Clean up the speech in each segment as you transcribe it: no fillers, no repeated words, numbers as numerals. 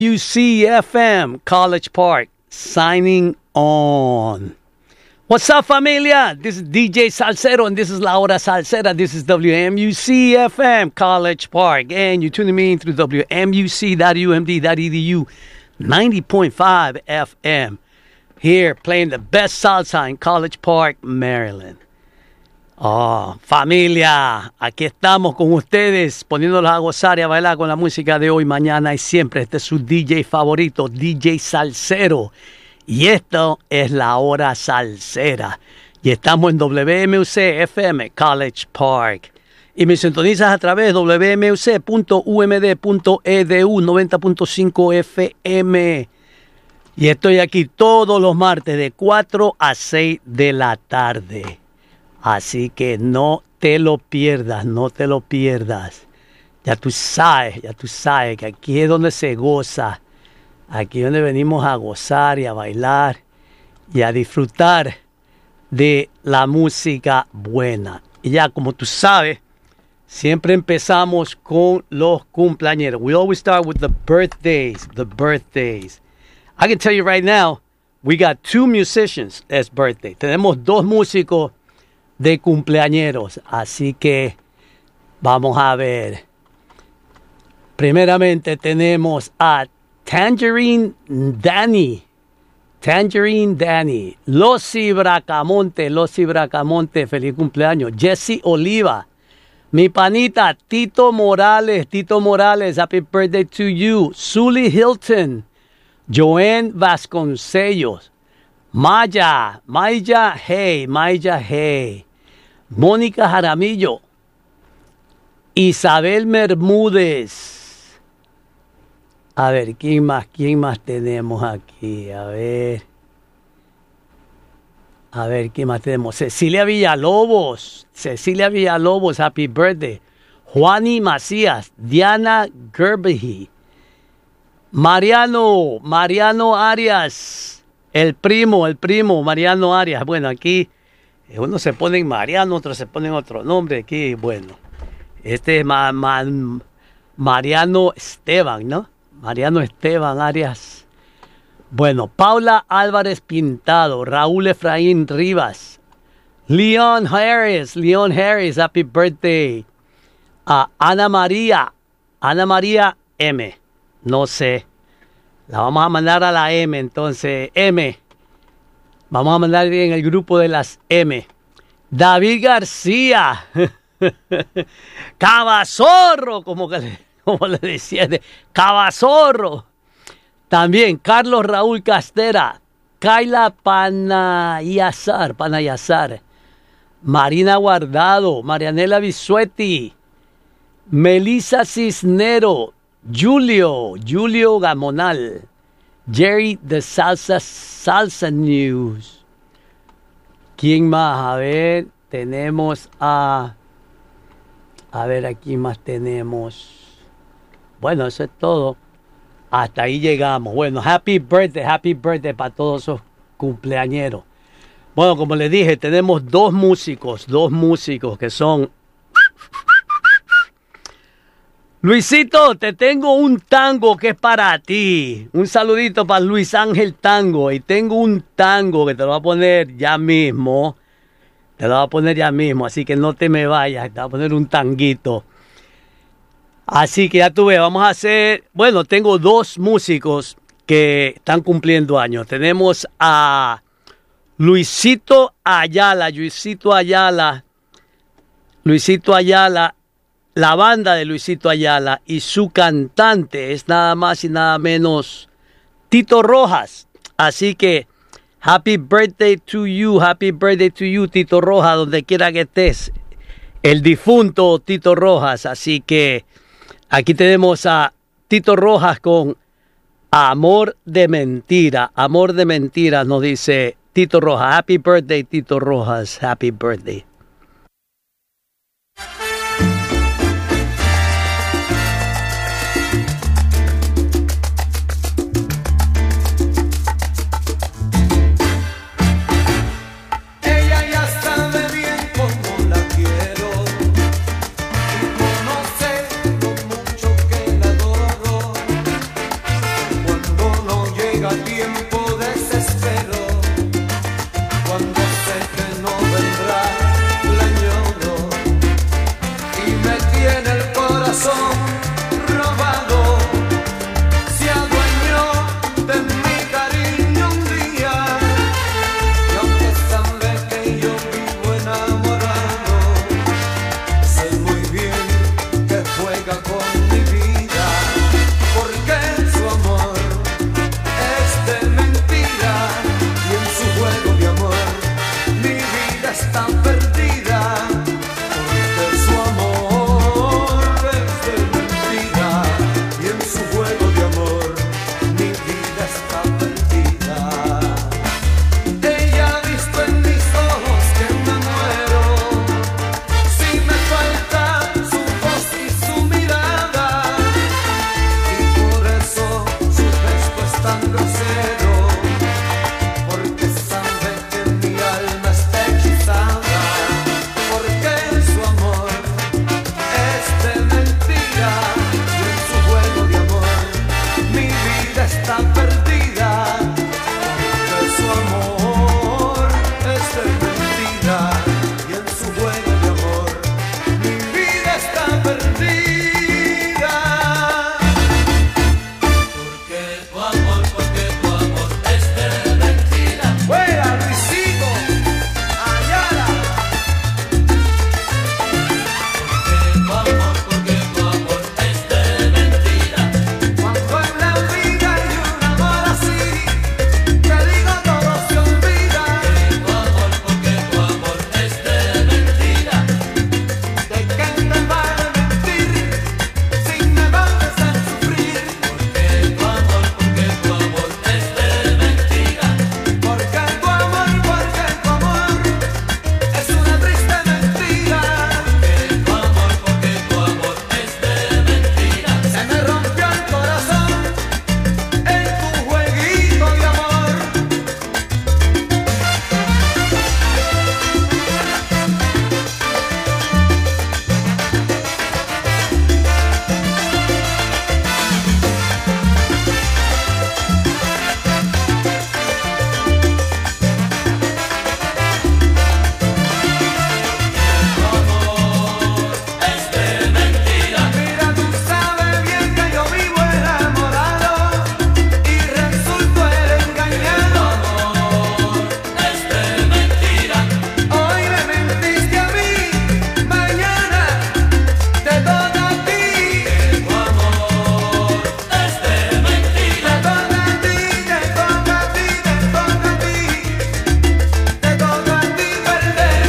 WMUC-FM, College Park, signing on. What's up, familia? This is DJ Salsero, and this is La Hora Salsera. This is WMUC-FM, College Park, and you're tuning me in through WMUC.umd.edu, 90.5 FM, here playing the best salsa in College Park, Maryland. Oh, familia, aquí estamos con ustedes, poniéndolos a gozar y a bailar con la música de hoy, mañana y siempre. Este es su DJ favorito, DJ Salsero. Y esto es La Hora Salsera. Y estamos en WMUC FM, College Park. Y me sintonizas a través de wmuc.umd.edu, 90.5 FM. Y estoy aquí todos los martes de 4 a 6 de la tarde. Así que no te lo pierdas, no te lo pierdas. Ya tú sabes que aquí es donde se goza. Aquí es donde venimos a gozar y a bailar y a disfrutar de la música buena. Y ya como tú sabes, siempre empezamos con los cumpleañeros. We always start with the birthdays. I can tell you right now, we got 2 musicians as birthday. Tenemos 2 músicos de cumpleañeros, así que vamos a ver. Primeramente tenemos a Tangerine Danny, Losi Bracamonte, feliz cumpleaños. Jesse Oliva, mi panita Tito Morales, happy birthday to you. Sully Hilton, Joanne Vasconcellos, Maya, hey. Mónica Jaramillo, Isabel Bermúdez. A ver, ¿quién más tenemos aquí? A ver, ¿quién más tenemos? Cecilia Villalobos, happy birthday. Juani Macías, Diana Gerbeji, Mariano Arias, el primo, Mariano Arias. Bueno, aquí unos se ponen Mariano, otros se ponen otro nombre. Aquí, bueno, este es Mariano Esteban, ¿no? Mariano Esteban Arias. Bueno, Paula Álvarez Pintado, Raúl Efraín Rivas, Leon Harris, happy birthday. A Ana María M, no sé, la vamos a mandar a la M, entonces, M. Vamos a mandar en el grupo de las M. David García. Cabazorro, como le decía. Cabazorro. También Carlos Raúl Castera. Kaila Panayazar. Marina Guardado. Marianela Bisuetti. Melissa Cisnero. Julio Gamonal. Jerry de Salsa News. ¿Quién más? A ver, tenemos a ver, aquí más tenemos. Bueno, eso es todo. Hasta ahí llegamos. Bueno, happy birthday para todos esos cumpleañeros. Bueno, como les dije, tenemos 2 músicos que son... Luisito, te tengo un tango que es para ti. Un saludito para Luis Ángel Tango. Y tengo un tango que te lo voy a poner ya mismo. Así que no te me vayas. Te voy a poner un tanguito. Así que ya tú ves, vamos a hacer... Bueno, tengo 2 músicos que están cumpliendo años. Tenemos a Luisito Ayala. La banda de Luisito Ayala y su cantante es nada más y nada menos Tito Rojas. Así que happy birthday to you, Tito Rojas, donde quiera que estés. El difunto Tito Rojas. Así que aquí tenemos a Tito Rojas con Amor de Mentira. Amor de Mentira nos dice Tito Rojas. Happy birthday, Tito Rojas. Happy birthday. llega tiempo desespero, cuando sé que no vendrá, la añoro y me tiene el corazón robado. Se adueñó de mi cariño un día, y aunque sabe que yo vivo enamorado, sé muy bien que juega con mi vida, porque su amor es de mentira, y en su juego de amor mi vida está perdida, porque su amor es de mentira, y en su juego de amor mi vida está perdida. Ella ha visto en mis ojos que me muero, si me falta su voz y su mirada, y por eso su gesto es tan grosero, porque sabe que mi alma está hechizada, porque su amor es de mentira, y en su juego de amor mi vida está perdida, porque su amor es de mentira, y en su juego de amor mi vida está perdida. Porque tu amor es de mentira. ¡Fuera, Luisito Ayala! Porque tu amor es de mentira. Cuando en la vida hay un amor así, te digo todo se olvida. Porque tu amor es de mentira. ¿De qué me vale mentir si me vas a hacer sufrir? Porque tu amor es de mentira. Porque tu amor es una triste mentira. Porque tu amor es de mentira. Se me rompió el corazón en tu jueguito de amor. Mira, tú sabes bien que yo vivo enamorado y resulto el engañado. Hoy me mentiste a mí, mañana te toca a ti. Te toca a ti, te toca a ti, te toca a ti, te toca a ti perder.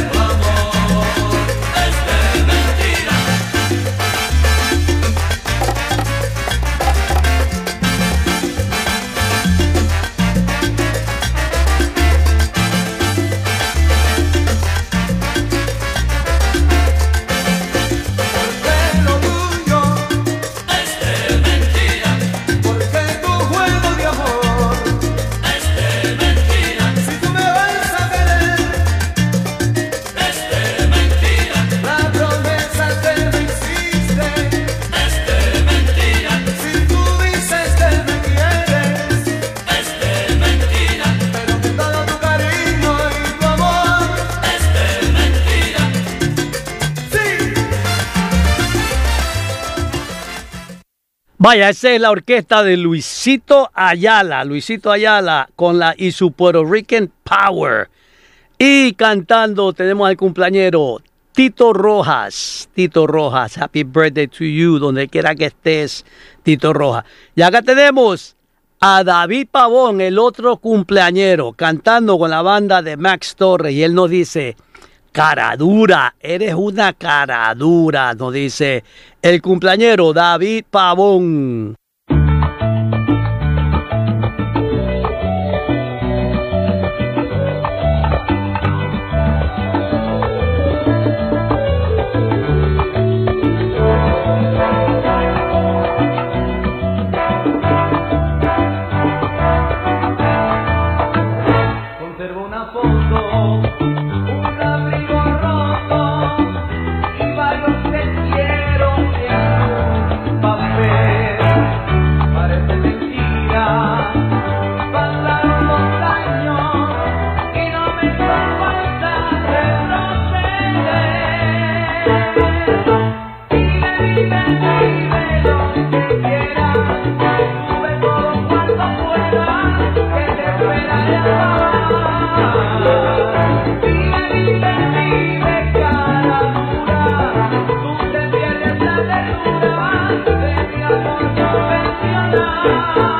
Porque lo tuyo es de mentira. Porque tu juego de amor es de mentira. Si tú me vas a querer es de mentira. La promesa que me hiciste es de mentira. Si tú dices que me quieres es de mentira. Pero que todo tu cariño y tu amor es de mentira. Sí. Vaya, esa es la orquesta de Luisito Ayala con y su Puerto Rican Power. Y cantando tenemos al cumpleañero Tito Rojas, happy birthday to you, donde quiera que estés, Tito Rojas. Y acá tenemos a David Pavón, el otro cumpleañero, cantando con la banda de Max Torres, y él nos dice: cara dura, eres una cara dura, nos dice el cumpleañero David Pavón. Conservo una foto, un abrigo roto y varios te quiero en un papel.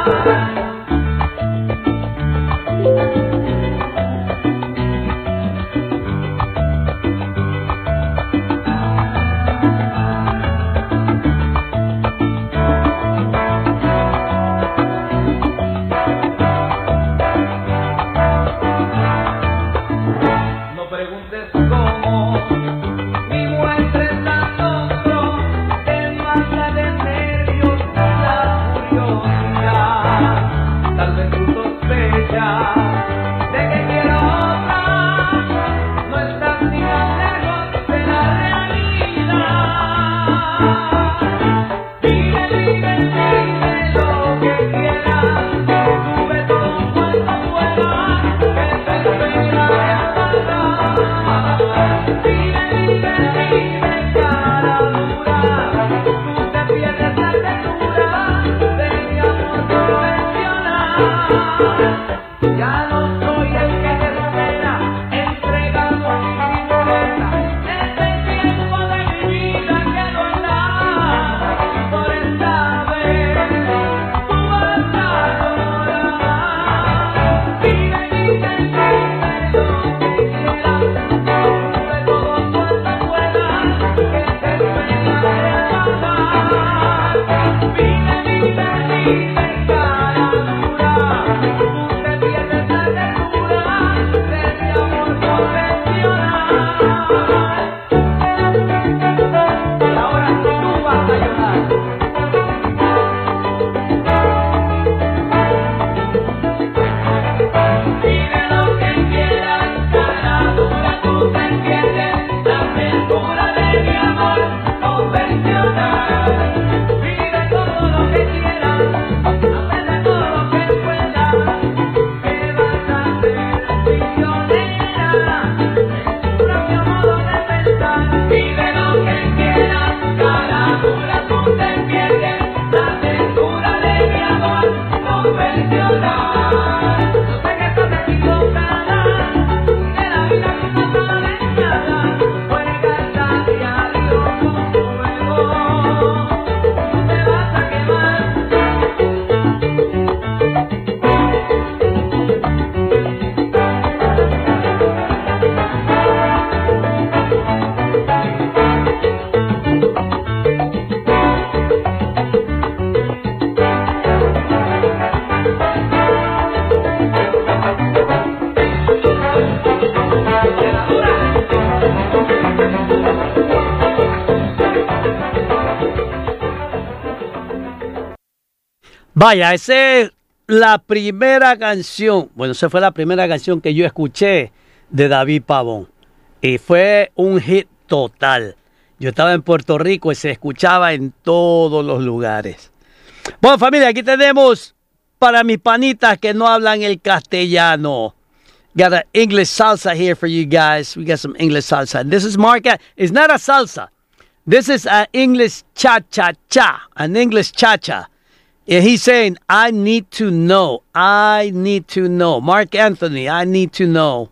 Vaya, esa es la primera canción. Bueno, esa fue la primera canción que yo escuché de David Pavón. Y fue un hit total. Yo estaba en Puerto Rico y se escuchaba en todos los lugares. Bueno, familia, aquí tenemos para mis panitas que no hablan el castellano. Got an English salsa here for you guys. We got some English salsa. And this is Mark. It's not a salsa. This is an English cha-cha-cha. An English cha-cha. And he's saying, I need to know. I need to know. Mark Anthony, I need to know.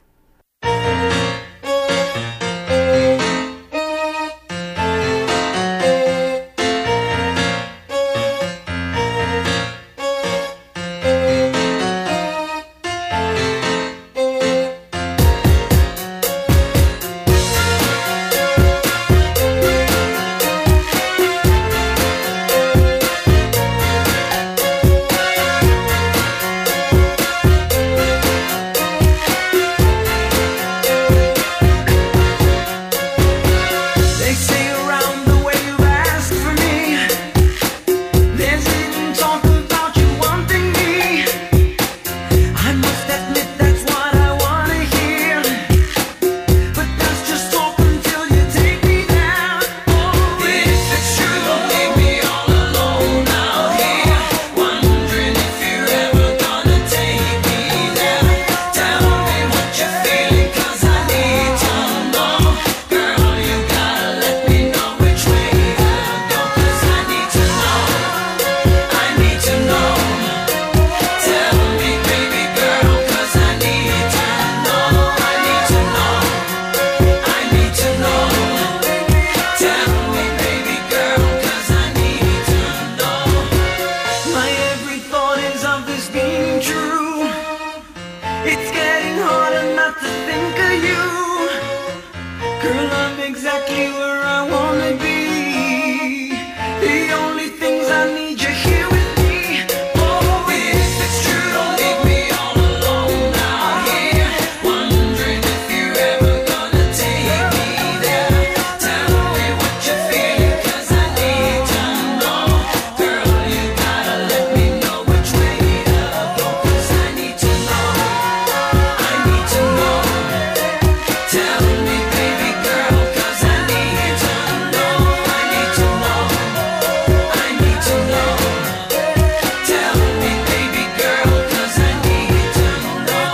love is being true. It's getting harder not to think of you. Girl, I'm exactly where I wanna be. The only things I need you here with me. Oh, if it's true, don't leave me all alone out here, wondering if you're ever gonna take me there. Tell me what you're feeling, 'cause I need to know. Girl, you gotta let me know which way to go, 'cause I need to know. I need to know. Tell me, baby girl, 'cause I need to know. I need to know. I need to know. Tell me, baby girl, 'cause I need to know.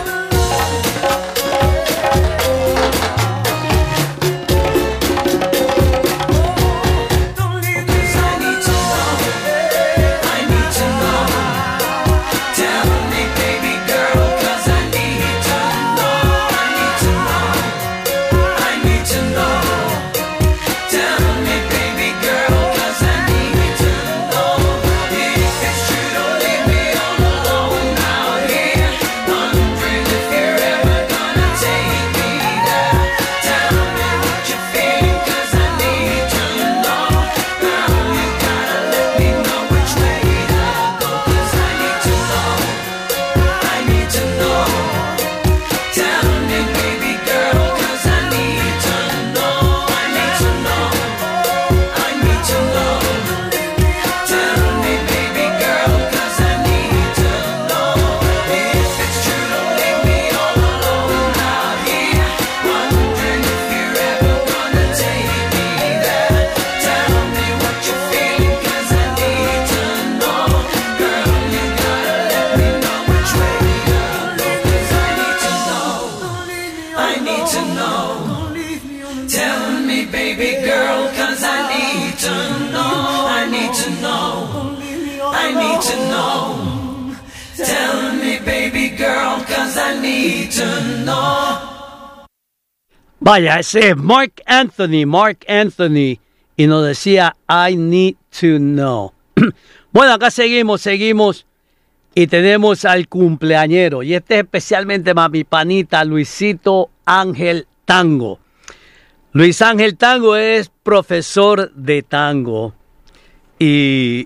Don't leave me, 'cause I need to know. I need to know. Tell me, baby girl, 'cause I need to know. I need to know. I need to know. Tell me, baby girl, 'cause I need to know. If it's true, don't leave me all alone out here, wondering if you're ever gonna take me there. Tell me what you're feeling, 'cause I need to know. Girl, you gotta let me know which way to go, 'cause I need to know. I need to know. Tell me, baby girl, 'cause I need to know. I need to know. I need to know. Tell me, baby girl, 'cause I need to know. If it's true, don't leave me all alone out here, wondering if you're ever gonna take me there. Tell me what you're feeling, 'cause I need to know. Girl, you gotta let me know which way to go, 'cause I need to know. I need to know. Tell me, baby girl, 'cause I need to know. I need to know. I need to know. Tell me, baby girl, 'cause I need to know. Vaya, ese es Mark Anthony, y nos decía I need to know. Bueno, acá seguimos, y tenemos al cumpleañero, y este es especialmente para mi panita Luisito Ángel Tango. Luis Ángel Tango es profesor de tango, y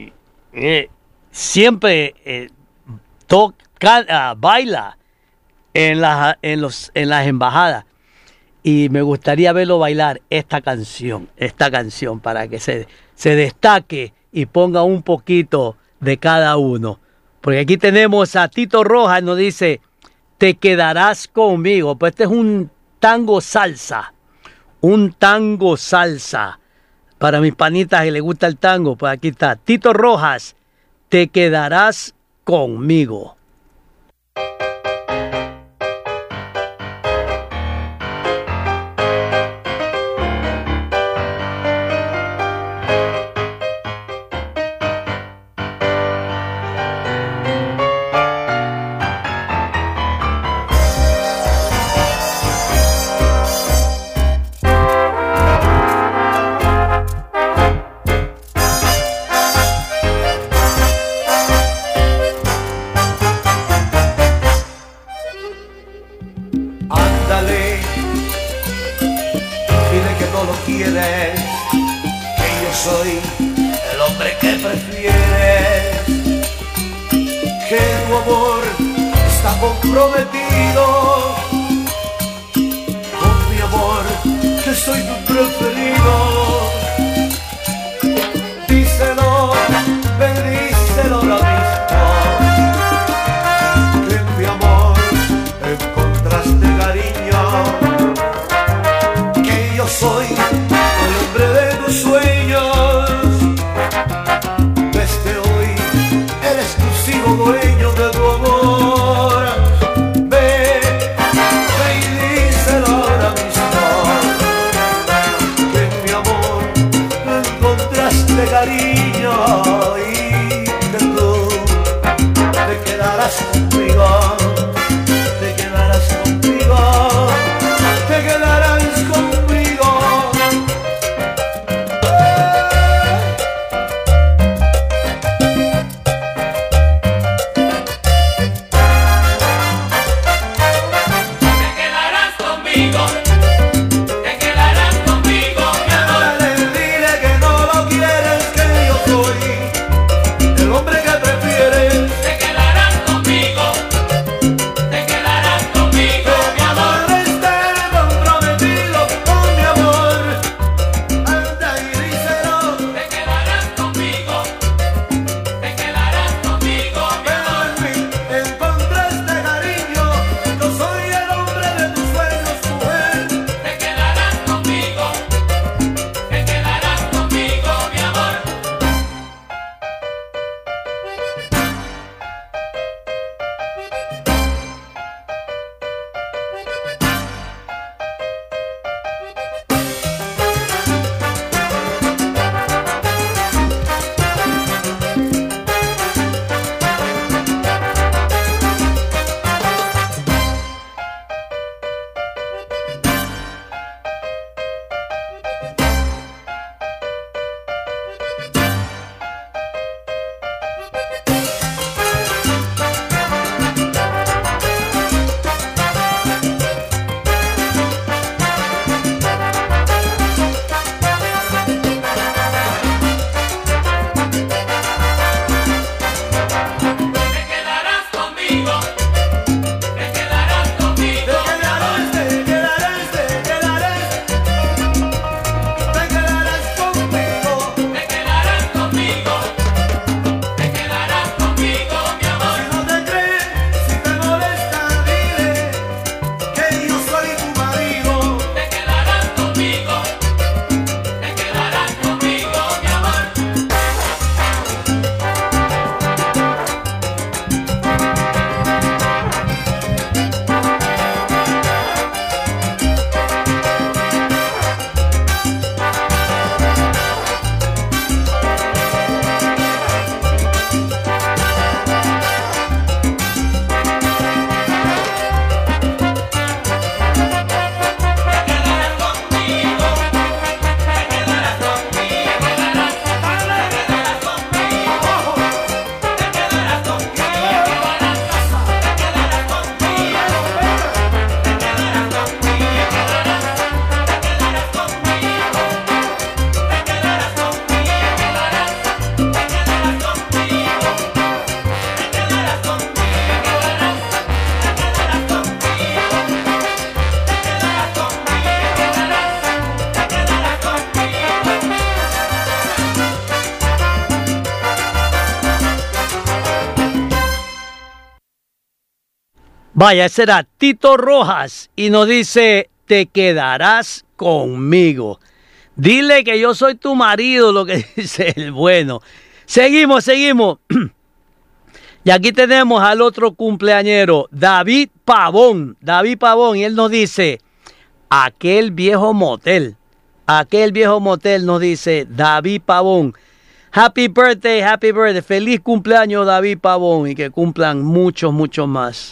siempre baila en las embajadas. Y me gustaría verlo bailar esta canción para que se destaque y ponga un poquito de cada uno. Porque aquí tenemos a Tito Rojas, nos dice, te quedarás conmigo. Pues este es un tango salsa. Para mis panitas que les gusta el tango, pues aquí está. Tito Rojas, te quedarás conmigo. Soy el hombre que prefieres, que tu amor está comprometido con mi amor, que soy tu preferido. Díselo, ven, díselo ahora mismo, que en mi amor encontraste cariño, que yo soy el hombre de tus sueños. Dueño de tu amor, ve y díselo ahora mismo, Vaya, ese era Tito Rojas y nos dice, te quedarás conmigo. Dile que yo soy tu marido, lo que dice el bueno. Seguimos. Y aquí tenemos al otro cumpleañero, David Pavón, y él nos dice, aquel viejo motel, nos dice David Pavón. Happy birthday, feliz cumpleaños David Pavón y que cumplan muchos más.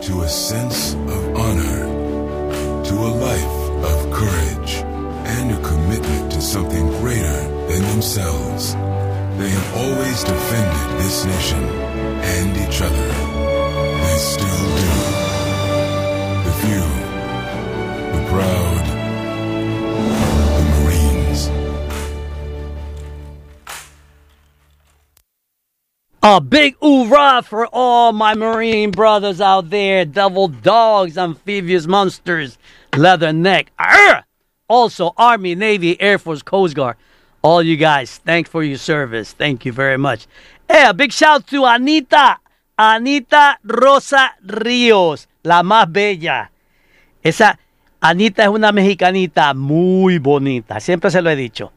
to a sense of honor, to a life of courage, and a commitment to something greater than themselves. They have always defended this nation and each other. They still do. The few, the proud, the Marines. A big hoorah for all my Marine brothers out there. Devil dogs, amphibious monsters, leatherneck. Arr! Also, Army, Navy, Air Force, Coast Guard. All you guys, thanks for your service. Thank you very much. Hey, a big shout to Anita Rosa Ríos, la más bella. Esa Anita es una mexicanita muy bonita. Siempre se lo he dicho.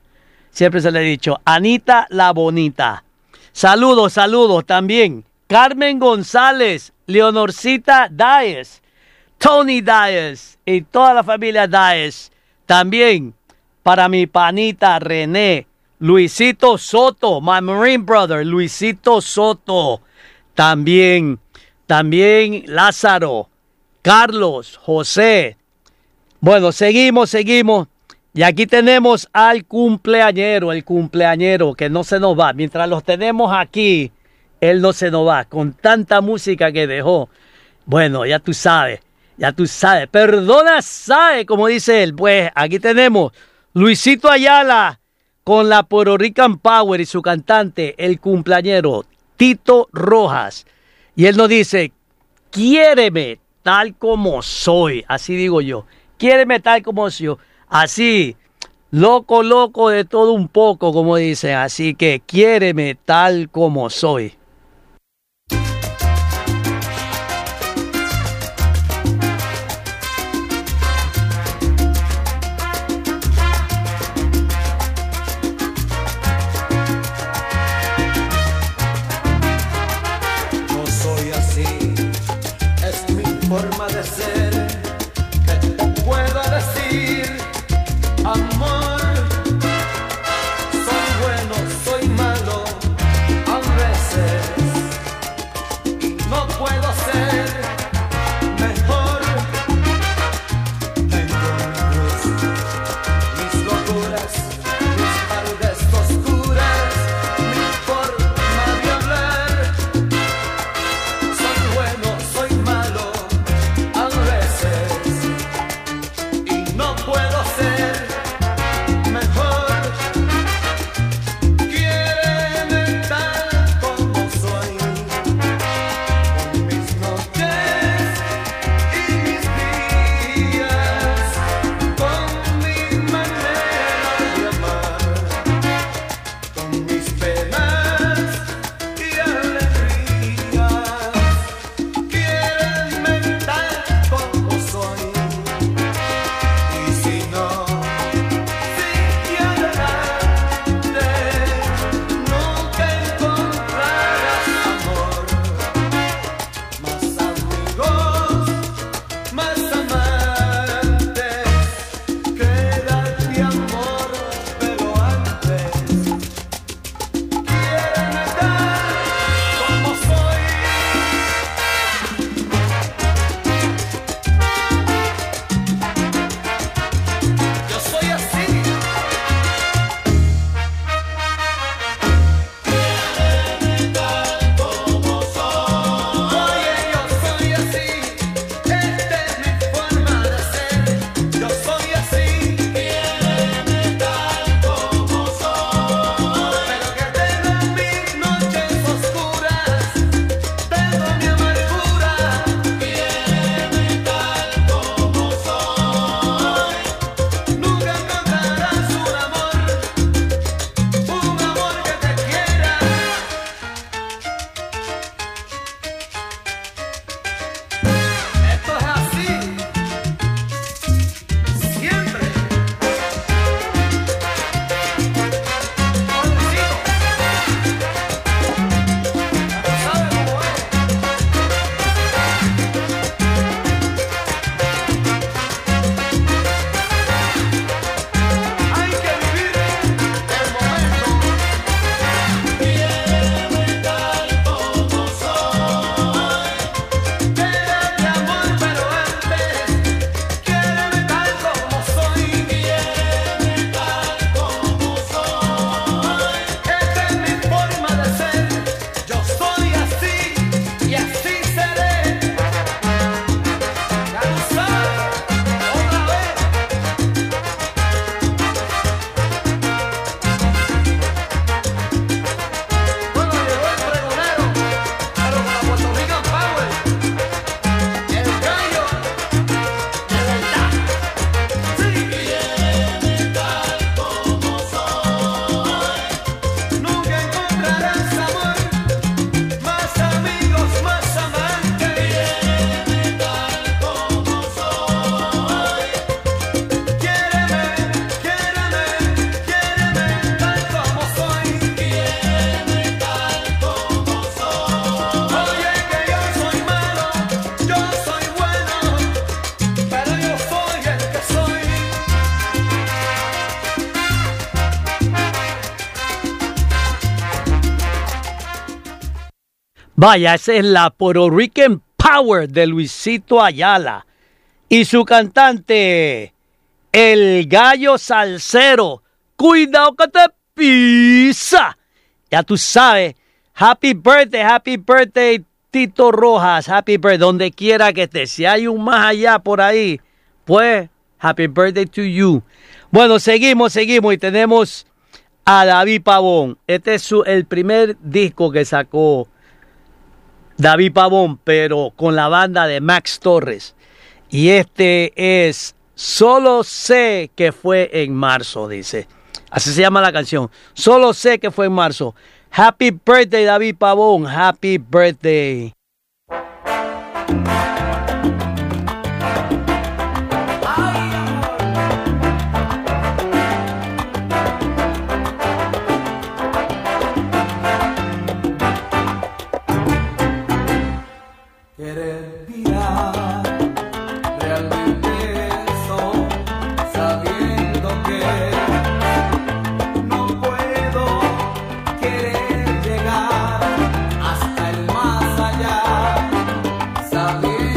Anita la bonita. Saludos también. Carmen González, Leonorcita Daes, Tony Daes y toda la familia Daes. También para mi panita René, Luisito Soto, my Marine brother, Luisito Soto. También Lázaro, Carlos, José. Bueno, seguimos. Y aquí tenemos al cumpleañero, el cumpleañero que no se nos va. Mientras los tenemos aquí, él no se nos va. Con tanta música que dejó. Bueno, ya tú sabes. Perdona, sabe, como dice él. Pues aquí tenemos Luisito Ayala con la Puerto Rican Power y su cantante, el cumpleañero, Tito Rojas. Y él nos dice, quiéreme tal como soy. Así digo yo. Quiéreme tal como soy. Así, loco de todo un poco, como dicen. Así que quiéreme tal como soy. No soy así, es mi forma de ser. Que te pueda decir, amor, soy bueno, soy malo, a veces. Vaya, esa es la Puerto Rican Power de Luisito Ayala. Y su cantante, el gallo salsero. Cuidado que te pisa. Ya tú sabes. Happy birthday, Tito Rojas. Happy birthday, donde quiera que estés. Si hay un más allá por ahí, pues, happy birthday to you. Bueno, seguimos y tenemos a David Pavón. Este es el primer disco que sacó David Pavón, pero con la banda de Max Torres. Y este es Solo sé que fue en marzo, dice. Así se llama la canción. Solo sé que fue en marzo. Happy birthday, David Pavón. Happy birthday. Querer mirar realmente eso, sabiendo que no puedo querer llegar hasta el más allá, sabiendo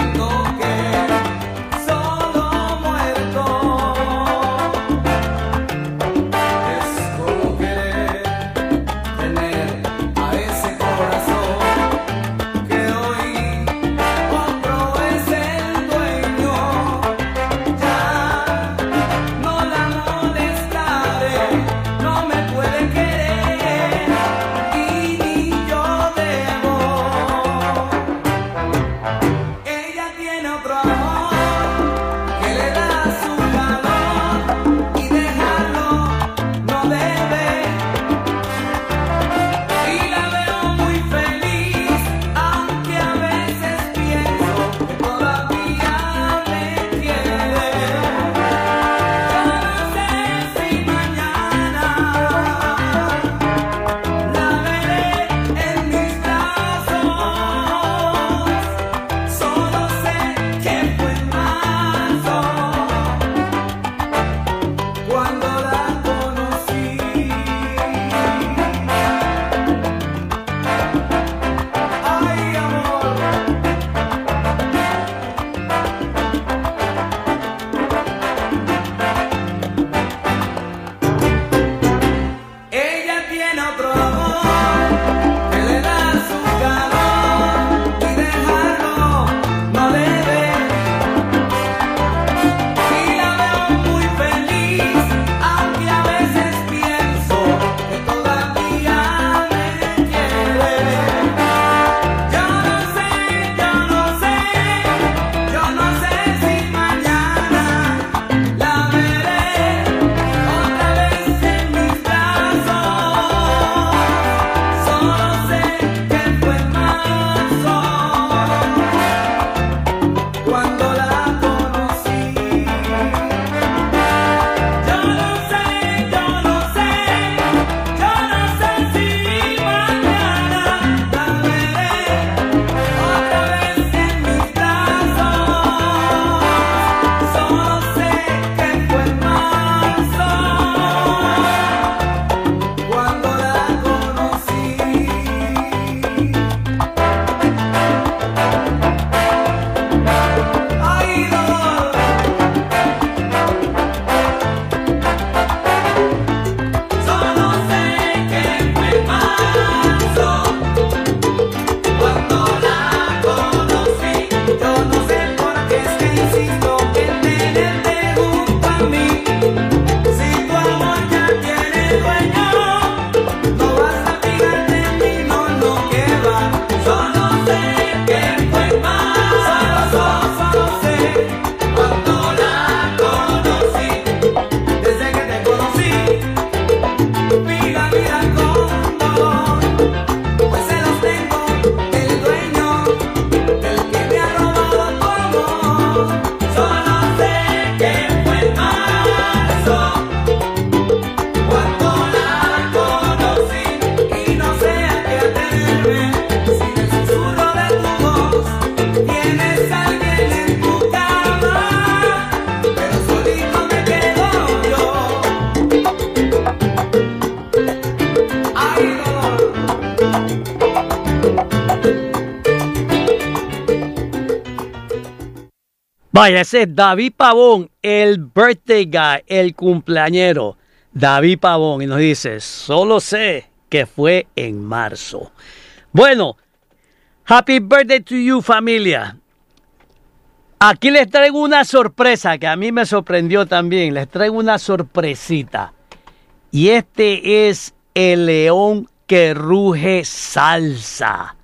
Vaya, ese es David Pavón, el birthday guy, el cumpleañero. David Pavón, y nos dice, solo sé que fue en marzo. Bueno, happy birthday to you, familia. Aquí les traigo una sorpresa que a mí me sorprendió también. Les traigo una sorpresita. Y este es el león que ruge salsa.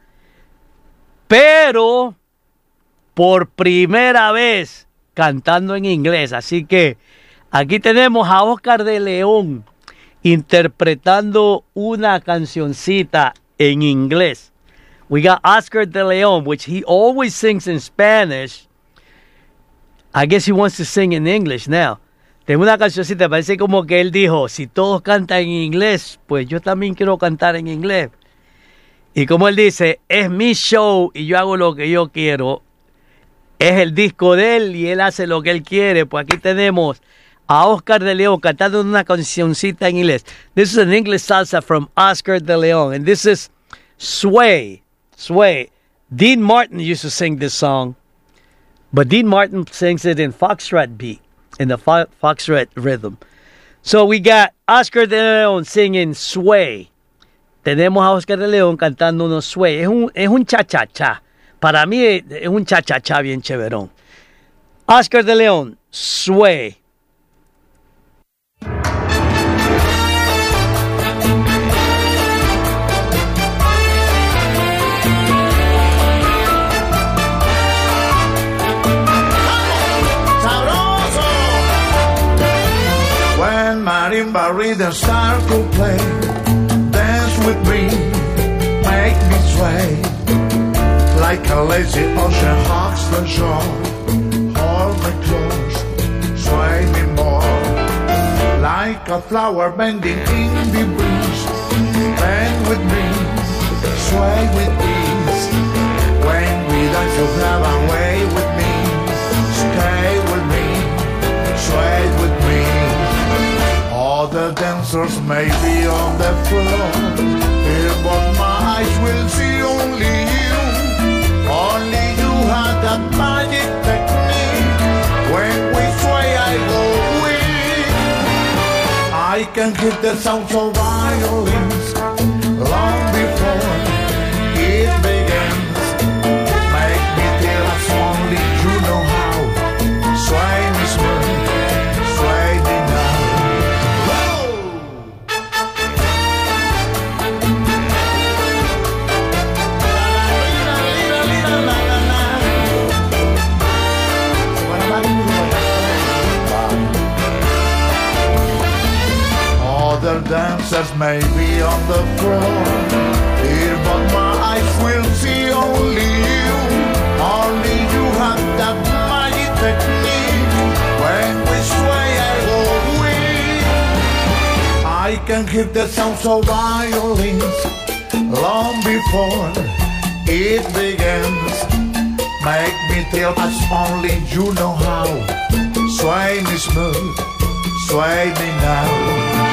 Pero por primera vez cantando en inglés. Así que aquí tenemos a Oscar de León interpretando una cancioncita en inglés. We got Oscar de León, which he always sings in Spanish. I guess he wants to sing in English now. Tengo una cancioncita, parece como que él dijo, si todos cantan en inglés, pues yo también quiero cantar en inglés. Y como él dice, es mi show y yo hago lo que yo quiero. Es el disco de él y él hace lo que él quiere. Pues aquí tenemos a Oscar de León cantando una cancioncita en inglés. This is an English salsa from Oscar de León. And this is Sway. Sway. Dean Martin used to sing this song. But Dean Martin sings it in foxtrot beat, in the foxtrot rhythm. So we got Oscar de León singing Sway. Tenemos a Oscar de León cantando unos Sway. Es un cha-cha-cha. Para mí es un cha-cha-cha bien chéverón. Oscar de León, Sway. Marimba rhythm start to play. Dance with me, make me sway. Like a lazy ocean hugs the shore. Hold me close, sway me more. Like a flower bending in the breeze. Bend with me, sway with ease. When we dance you grab and way with me. Stay with me, sway with me. Other dancers may be on the floor, but my eyes will see only you. Only you have that magic technique. When we sway, I go weak. I can hear the sounds of violins long before it begins. Make me feel as only you know how. Sway me smooth, sway me now. Other dancers may be on the floor, but my eyes will see only you. Only you have that magic technique. When we sway, I go weak. I can hear the sounds of violins long before it begins. Make me feel as only you know how. Sway me smooth, sway me now.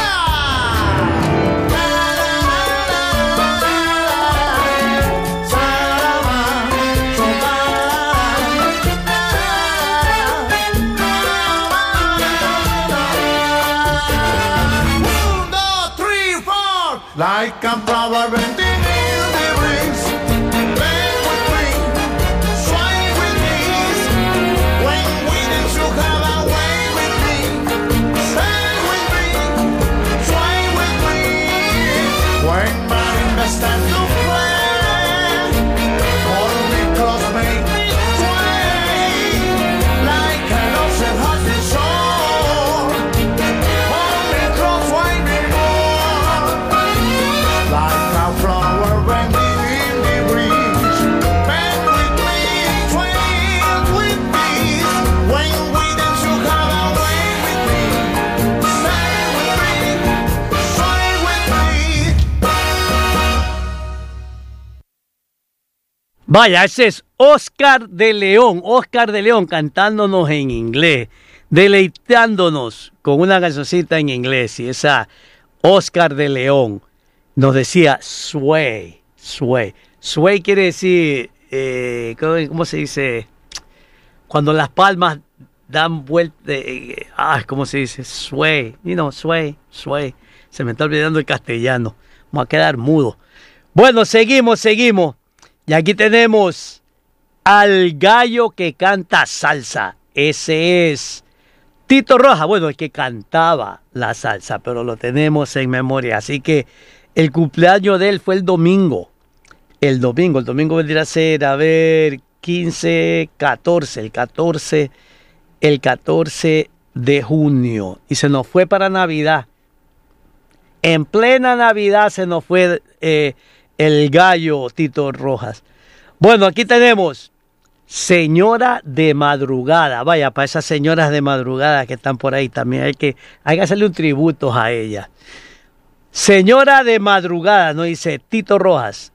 Like a flower bending in the breeze. Bend with me, sway with ease. When we dance you have a way with me. Stay with me, sway with me. When marimba starts to play, hold me close, make me sway. Like an ocean has its soul. Hold me close, sway me more. Like a flower bending in the breeze. Bend with me, sway with ease. When we dance you have a way with me. Stay with me, sway with me. Vaya, ese es Oscar de León. Oscar de León cantándonos en inglés. Deleitándonos con una cancioncita en inglés. Y esa Oscar de León nos decía sway, sway. Sway quiere decir, ¿cómo se dice? cuando las palmas dan vuelta, ¿cómo se dice? Sway, sway. Se me está olvidando el castellano. Vamos a quedar mudo. Bueno, seguimos. Y aquí tenemos al gallo que canta salsa. Ese es Tito Rojas. Bueno, el que cantaba la salsa, pero lo tenemos en memoria. Así que el cumpleaños de él fue el domingo. El domingo vendría a ser, 15, 14. El 14 de junio. Y se nos fue para Navidad. En plena Navidad se nos fue el gallo Tito Rojas. Bueno, aquí tenemos Señora de Madrugada. Vaya, para esas señoras de madrugada que están por ahí también hay que hacerle un tributo a ella. Señora de Madrugada, nos dice Tito Rojas.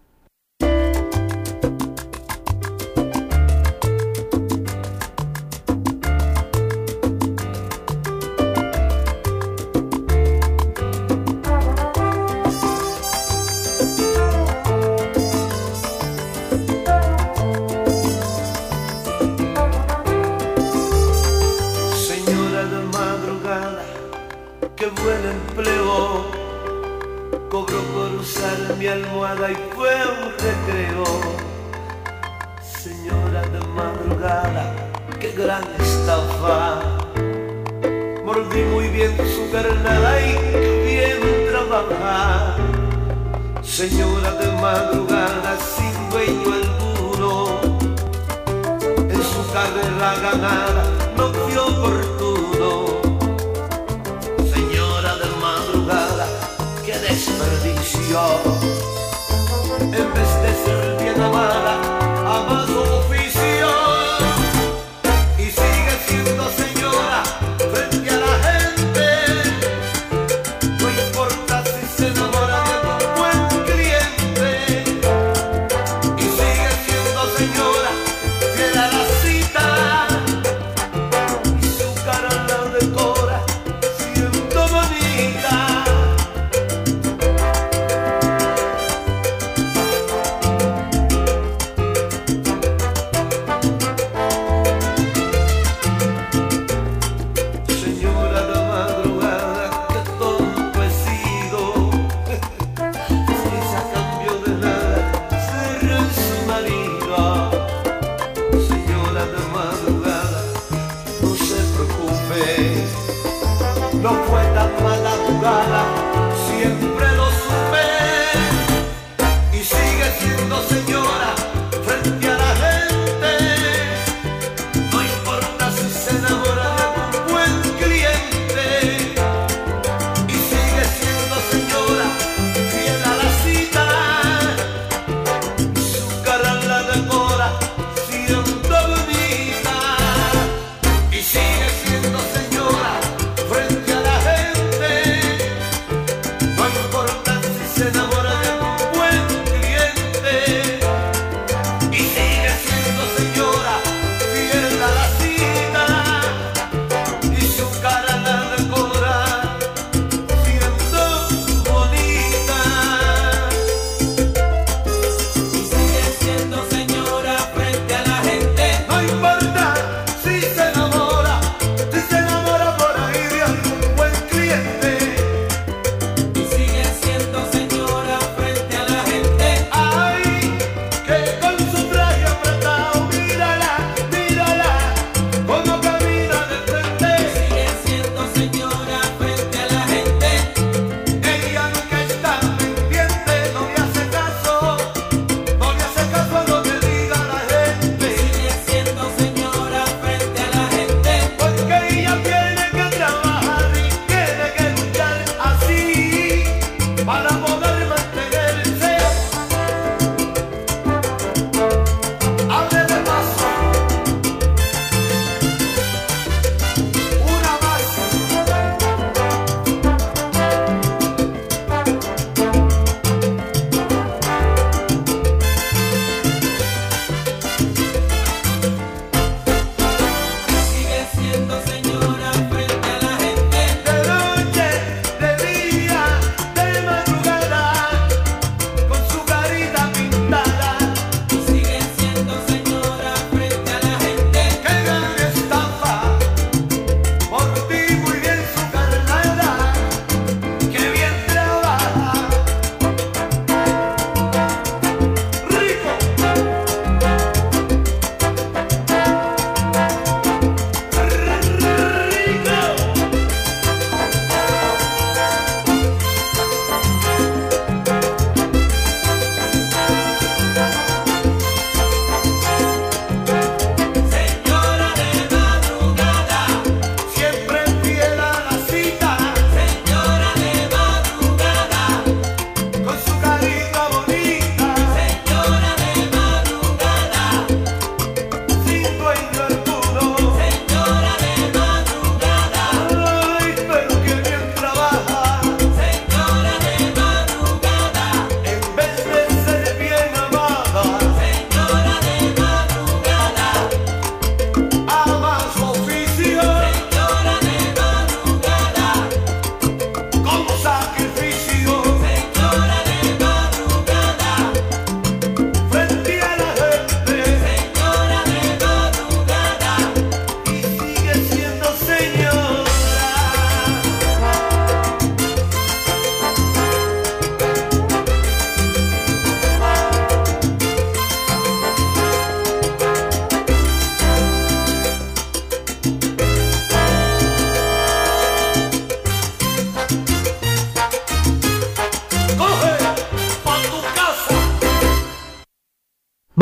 Mi almohada y fue un recreo. Señora de madrugada, qué gran estafa. Mordí muy bien su carnada y qué bien trabaja. Señora de madrugada sin dueño alguno, en su carrera ganada no fue oportuno. Señora de madrugada, qué desperdicio. En vez de ser bien amada, ama su oficio y sigue siendo señora frente a la gente. No importa si se enamora de un buen cliente y sigue siendo señora fiel a la cita y su cara la decora siendo bonita. No fue tan mala jugada, siempre lo supe y sigue siendo señora frente a la gente. No importa si se enamora de un buen cliente y sigue siendo señora fiel a la cita. Su cara la decora siendo bonita y sigue siendo señora frente a la gente. No importa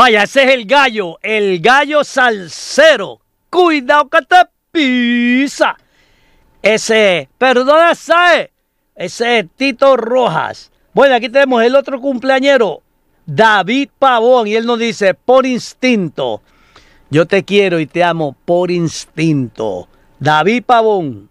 Vaya, ese es el gallo salsero. Cuidado que te pisa. Ese, perdona, ¿sabe? Ese es Tito Rojas. Bueno, aquí tenemos el otro cumpleañero, David Pavón, y él nos dice, por instinto, yo te quiero y te amo por instinto. David Pavón.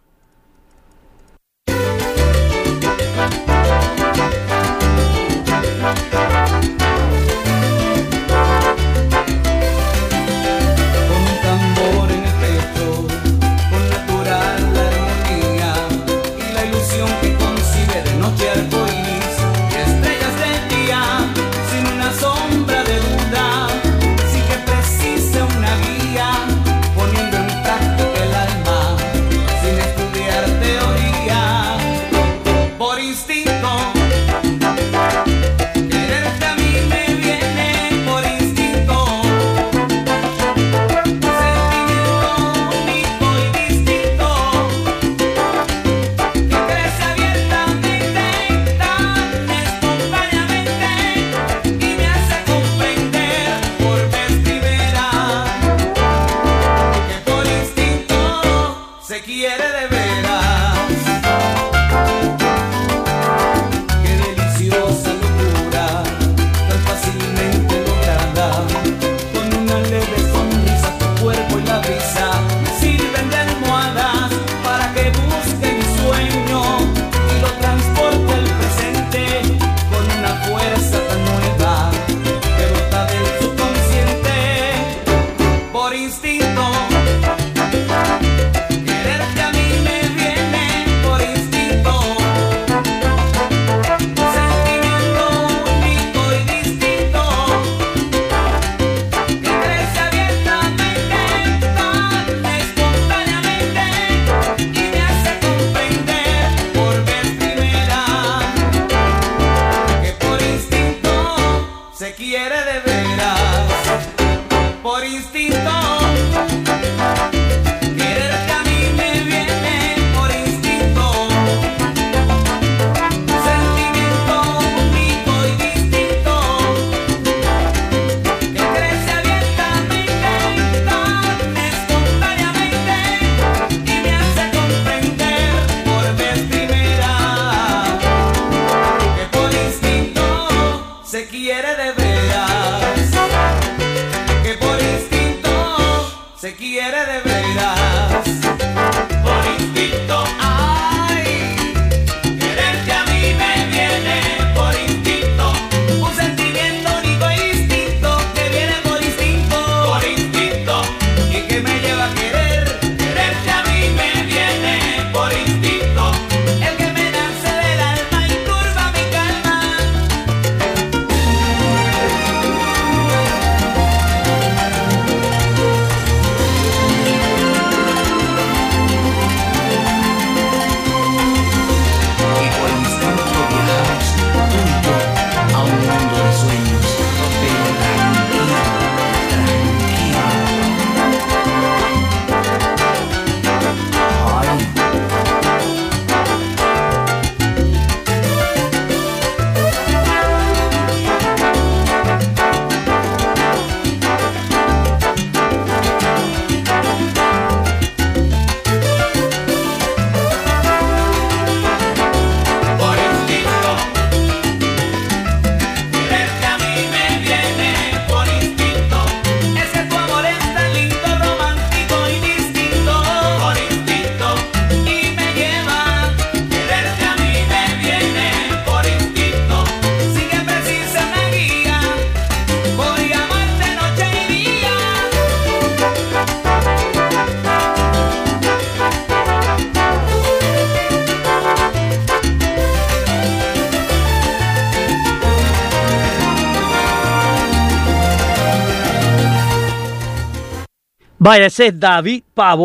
Vaya, ese es David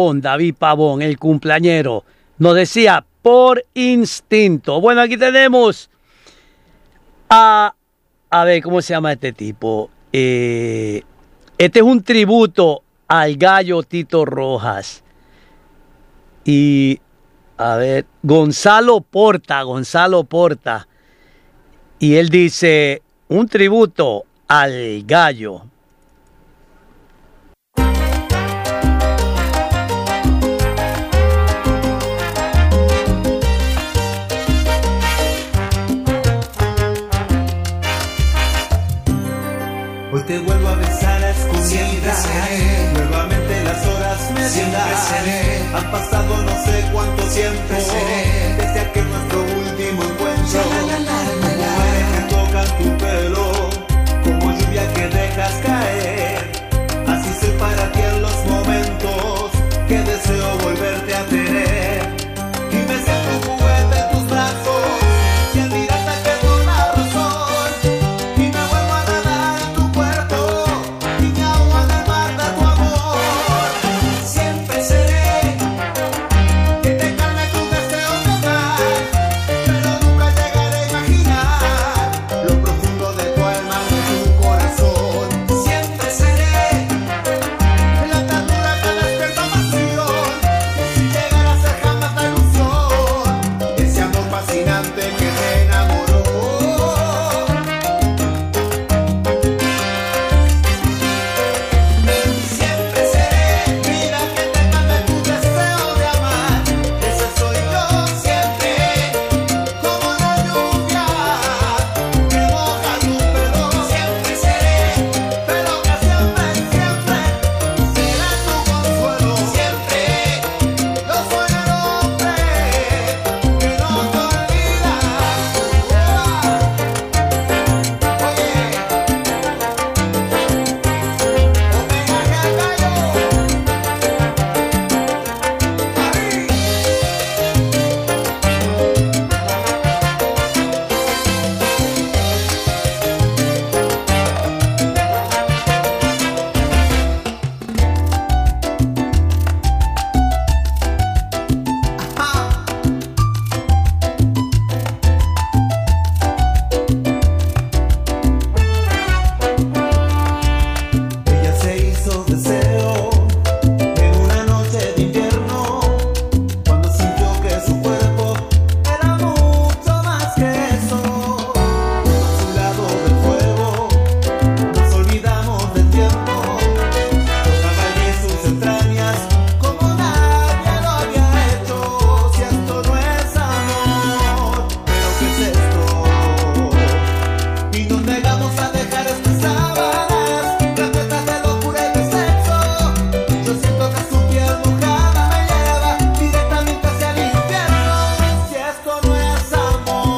Pavón, el cumpleañero. Nos decía, por instinto. Bueno, aquí tenemos a ver, ¿cómo se llama este tipo? Este es un tributo al gallo Tito Rojas. Y, a ver, Gonzalo Porta. Y él dice, un tributo al gallo. cuánto siempre seré